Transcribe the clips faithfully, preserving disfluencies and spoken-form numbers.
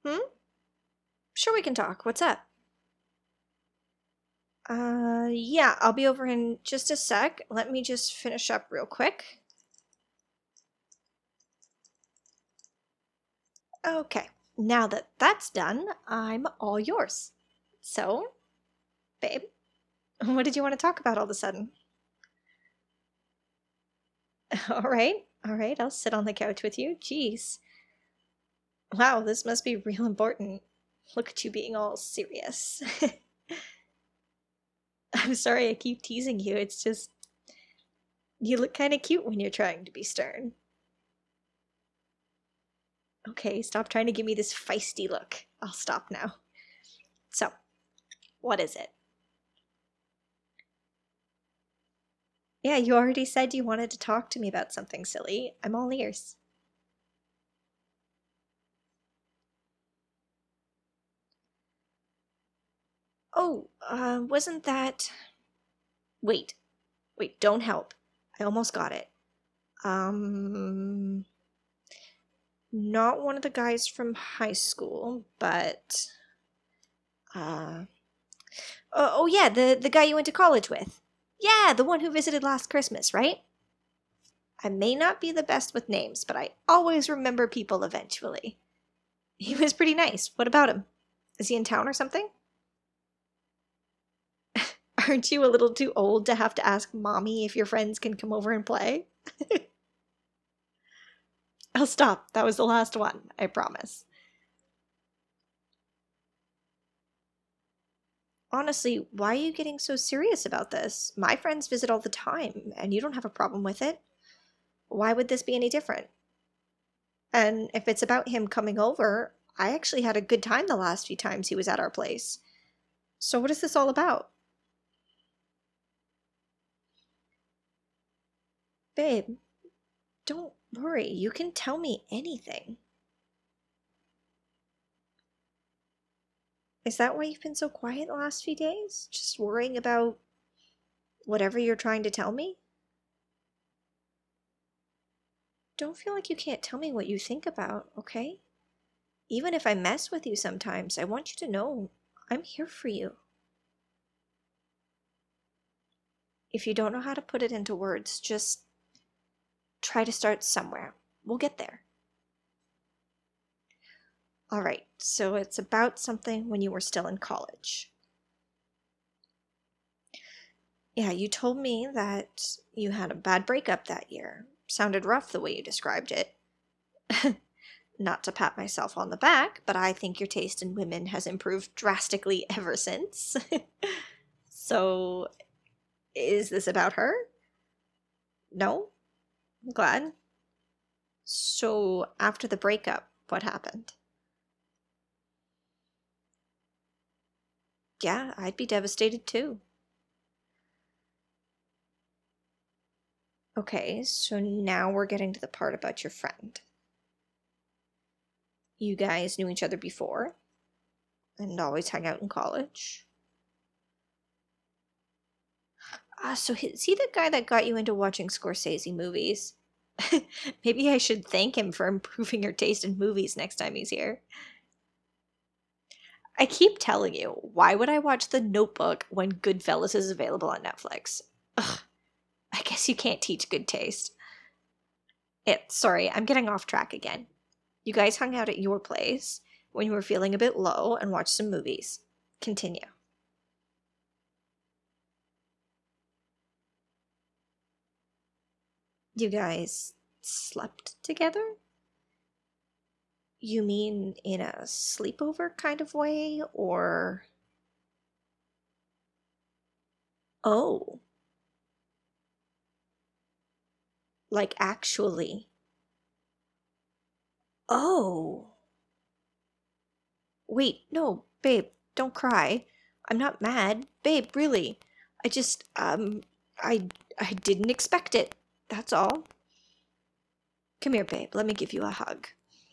Hmm? Sure, we can talk. What's up? Uh, yeah, I'll be over in just a sec. Let me just finish up real quick. Okay, now that that's done, I'm all yours. So, babe, what did you want to talk about all of a sudden? All right, all right, I'll sit on the couch with you. Jeez. Wow, this must be real important. Look at you being all serious. I'm sorry I keep teasing you. It's just, you look kind of cute when you're trying to be stern. Okay, stop trying to give me this feisty look. I'll stop now. So, what is it? Yeah, you already said you wanted to talk to me about something silly. I'm all ears. Oh, uh, wasn't that. Wait, wait, don't help. I almost got it. Um, not one of the guys from high school, but. Uh, oh, oh yeah, the, the guy you went to college with. Yeah, the one who visited last Christmas, right? I may not be the best with names, but I always remember people eventually. He was pretty nice. What about him? Is he in town or something? Aren't you a little too old to have to ask mommy if your friends can come over and play? I'll stop. That was the last one, I promise. Honestly, why are you getting so serious about this? My friends visit all the time, and you don't have a problem with it. Why would this be any different? And if it's about him coming over, I actually had a good time the last few times he was at our place. So, what is this all about? Babe, don't worry. You can tell me anything. Is that why you've been so quiet the last few days? Just worrying about whatever you're trying to tell me? Don't feel like you can't tell me what you think about, okay? Even if I mess with you sometimes, I want you to know I'm here for you. If you don't know how to put it into words, just try to start somewhere. We'll get there. Alright, so it's about something when you were still in college. Yeah, you told me that you had a bad breakup that year. Sounded rough the way you described it. Not to pat myself on the back, but I think your taste in women has improved drastically ever since. So, is this about her? No? I'm glad. So, after the breakup, what happened? Yeah, I'd be devastated too. Okay, so now we're getting to the part about your friend. You guys knew each other before and always hung out in college. Ah, so is he the guy that got you into watching Scorsese movies? Maybe I should thank him for improving your taste in movies next time he's here. I keep telling you, why would I watch The Notebook when Goodfellas is available on Netflix? Ugh, I guess you can't teach good taste. It, sorry, I'm getting off track again. You guys hung out at your place when you were feeling a bit low and watched some movies. Continue. You guys slept together? You mean in a sleepover kind of way, or. Oh, like actually. Oh. Wait, no, babe, don't cry. I'm not mad. Babe, really. I just, um, I, I didn't expect it. That's all. Come here, babe. Let me give you a hug.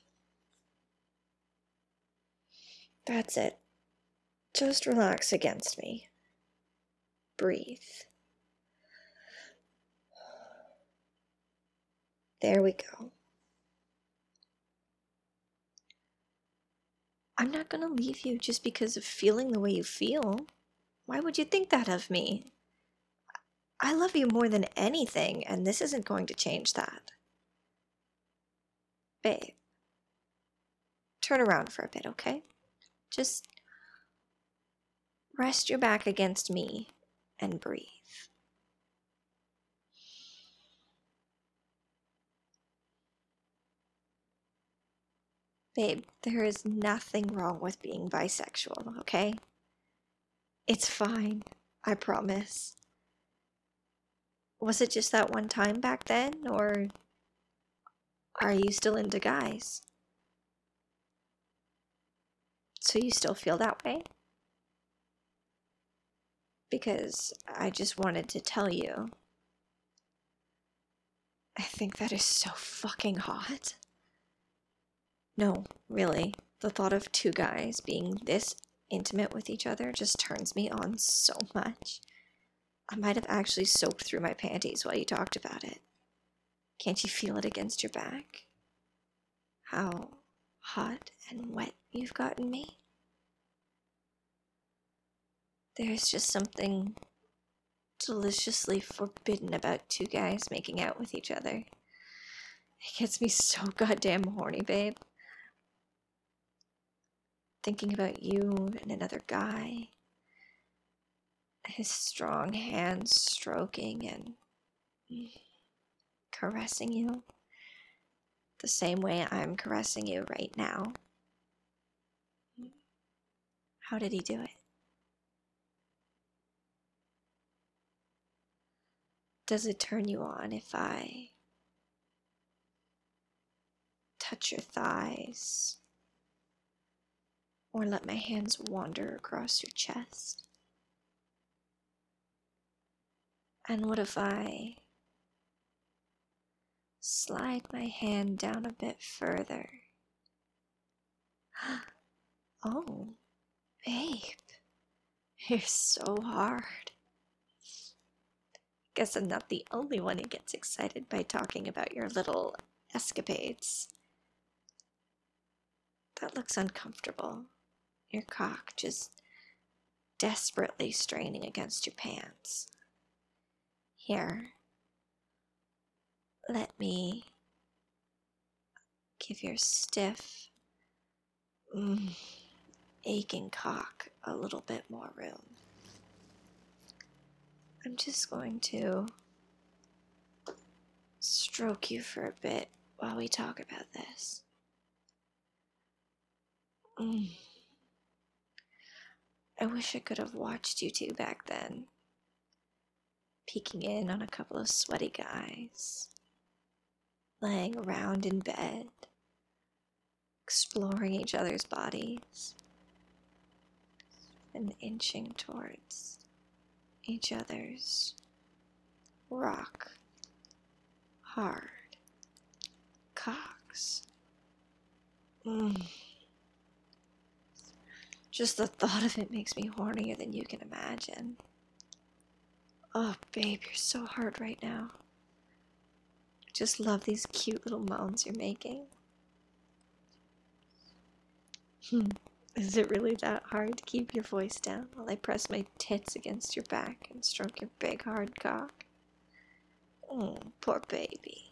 That's it. Just relax against me. Breathe. There we go. I'm not gonna leave you just because of feeling the way you feel. Why would you think that of me? I love you more than anything, and this isn't going to change that. Babe, turn around for a bit, okay? Just rest your back against me and breathe. Babe, there is nothing wrong with being bisexual, okay? It's fine, I promise. Was it just that one time back then, or are you still into guys? So you still feel that way? Because I just wanted to tell you, I think that is so fucking hot. No, really, the thought of two guys being this intimate with each other just turns me on so much. I might have actually soaked through my panties while you talked about it. Can't you feel it against your back? How hot and wet you've gotten me? There's just something deliciously forbidden about two guys making out with each other. It gets me so goddamn horny, babe. Thinking about you and another guy. His strong hands stroking and caressing you. The same way I'm caressing you right now. How did he do it? Does it turn you on if I touch your thighs? Or let my hands wander across your chest? And what if I slide my hand down a bit further? Oh, babe, you're so hard. Guess I'm not the only one who gets excited by talking about your little escapades. That looks uncomfortable. Your cock just desperately straining against your pants. Here, let me give your stiff, mm, aching cock a little bit more room. I'm just going to stroke you for a bit while we talk about this. Mm. I wish I could have watched you two back then, peeking in on a couple of sweaty guys, laying around in bed, exploring each other's bodies, and inching towards each other's rock hard cocks. Mm. Just the thought of it makes me hornier than you can imagine. Oh, babe, you're so hard right now. I just love these cute little moans you're making. Hmm. Is it really that hard to keep your voice down while I press my tits against your back and stroke your big hard cock? Oh, poor baby.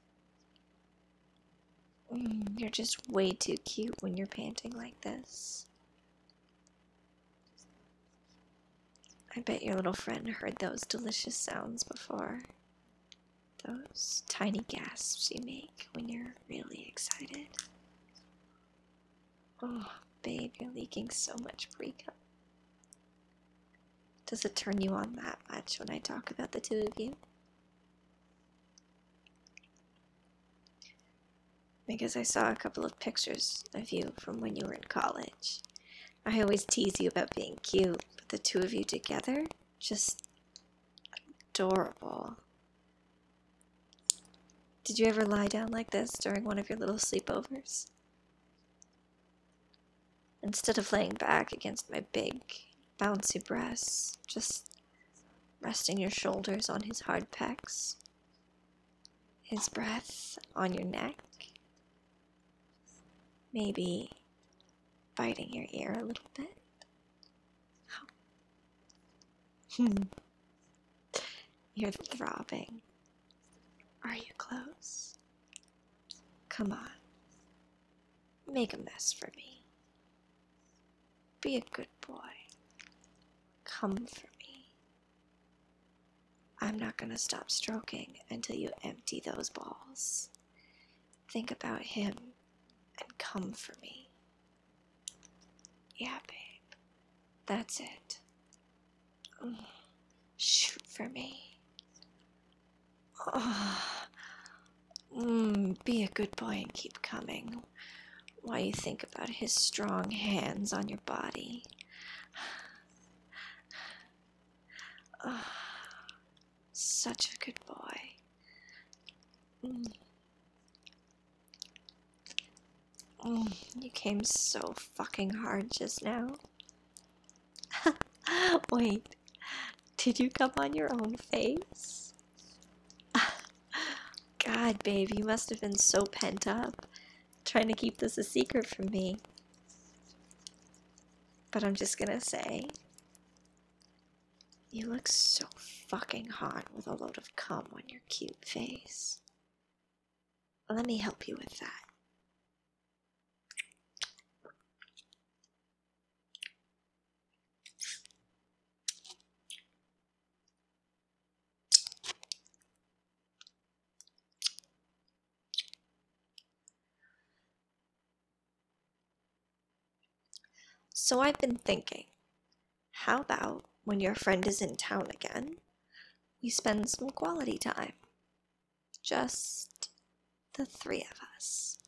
Mm, you're just way too cute when you're panting like this. I bet your little friend heard those delicious sounds before. Those tiny gasps you make when you're really excited. Oh, babe, you're leaking so much pre-cum. Does it turn you on that much when I talk about the two of you? Because I saw a couple of pictures of you from when you were in college. I always tease you about being cute, but the two of you together, just adorable. Did you ever lie down like this during one of your little sleepovers? Instead of laying back against my big, bouncy breasts, just resting your shoulders on his hard pecs, his breath on your neck, maybe biting your ear a little bit? Hmm. You're throbbing. Are you close? Come on. Make a mess for me. Be a good boy. Come for me. I'm not gonna stop stroking until you empty those balls. Think about him and come for me. Yeah, babe. That's it. Mm. Shoot for me. Oh. Mm, be a good boy and keep coming while you think about his strong hands on your body. Oh, such a good boy. Mm. Mm, you came so fucking hard just now. Wait, did you come on your own face? God, babe, you must have been so pent up, trying to keep this a secret from me. But I'm just gonna say, you look so fucking hot with a load of cum on your cute face. Let me help you with that. So I've been thinking, how about when your friend is in town again, we spend some quality time? Just the three of us.